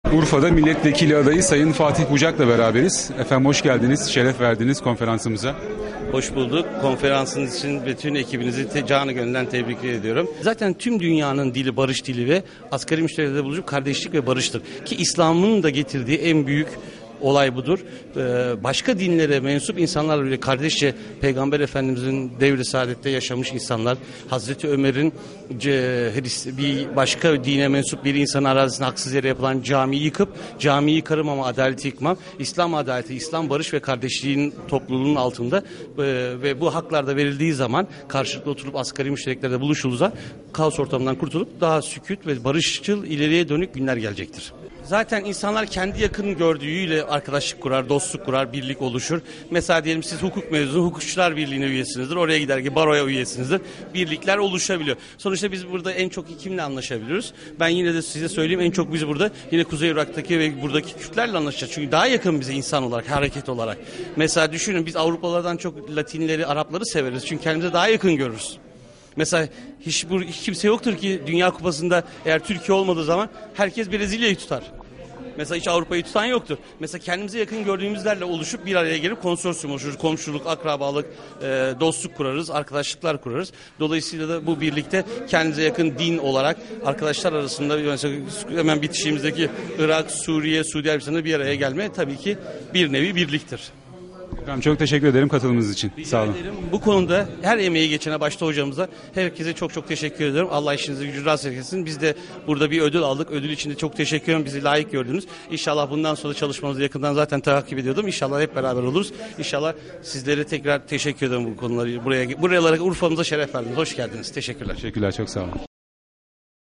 Urfa'da milletvekili adayı Sayın Fatih Bucak'la beraberiz. Efendim hoş geldiniz, şeref verdiniz konferansımıza. Hoş bulduk. Konferansınız için bütün ekibinizi canı gönülden tebrik ediyorum. Zaten tüm dünyanın dili barış dili ve asgari müşterilerde buluşup kardeşlik ve barıştır. Ki İslam'ın da getirdiği en büyük olay budur. Başka dinlere mensup insanlarla bile kardeşçe Peygamber Efendimizin devri saadette yaşamış insanlar, Hazreti Ömer'in bir başka dine mensup bir insanın arazisine haksız yere yapılan camiyi yıkıp camiyi yıkarım ama adaleti yıkmam. İslam adaleti, İslam barış ve kardeşliğin topluluğunun altında ve bu haklar da verildiği zaman karşılıklı oturup asgari müştereklerde buluşulursa kaos ortamından kurtulup daha sükût ve barışçıl ileriye dönük günler gelecektir. Zaten insanlar kendi yakın gördüğüyle arkadaşlık kurar, dostluk kurar, birlik oluşur. Mesela diyelim siz hukuk mezunu, hukukçular birliğine üyesinizdir. Oraya gider ki baroya üyesinizdir. Birlikler oluşabiliyor. Sonuçta biz burada en çok kimle anlaşabiliyoruz? Ben yine de size söyleyeyim, en çok biz burada yine Kuzey Irak'taki ve buradaki Kürtlerle anlaşacağız. Çünkü daha yakın bize insan olarak, hareket olarak. Mesela düşünün, biz Avrupalılardan çok Latinleri, Arapları severiz. Çünkü kendimize daha yakın görürüz. Mesela hiç kimse yoktur ki Dünya Kupası'nda eğer Türkiye olmadığı zaman herkes Brezilya'yı tutar. Mesela hiç Avrupa'yı tutan yoktur. Mesela kendimize yakın gördüğümüzlerle oluşup bir araya gelip konsorsiyum oluştururuz. Komşuluk, akrabalık, dostluk kurarız, arkadaşlıklar kurarız. Dolayısıyla da bu birlikte kendimize yakın din olarak arkadaşlar arasında mesela hemen bitişiğimizdeki Irak, Suriye, Suudi Arabistan'da bir araya gelme tabii ki bir nevi birliktir. Efendim çok teşekkür ederim katılımınız için. Sağ olun. Ederim. Bu konuda her emeği geçene başta hocamıza herkese çok teşekkür ediyorum. Allah işinizi gücünüzü rast etsin. Biz de burada bir ödül aldık. Ödül için de çok teşekkür ediyorum. Bizi layık gördünüz. İnşallah bundan sonra çalışmanızı yakından zaten takip ediyordum. İnşallah hep beraber oluruz. İnşallah sizlere tekrar teşekkür ediyorum bu konuları. Buralara Urfa'mıza şeref verdiniz. Hoş geldiniz. Teşekkürler. Teşekkürler, çok sağ olun.